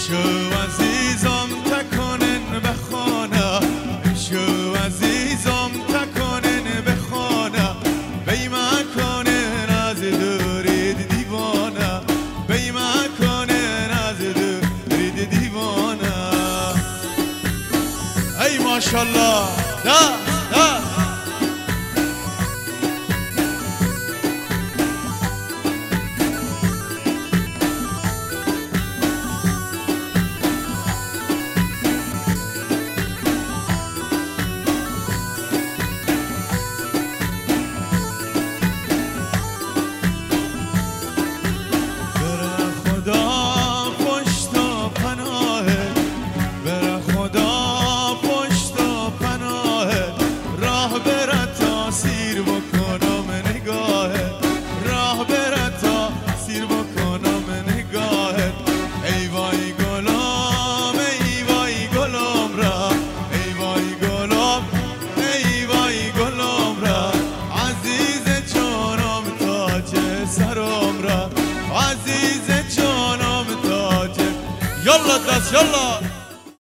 شو عزیزم تکنن بخانه شو عزیزم تکنن بخانه بیمه کنن از دورید دیوانه بیمه کنن از دورید دیوانه ای ماشالله ده ده عزیز جانم تاج. یالا دست یالا.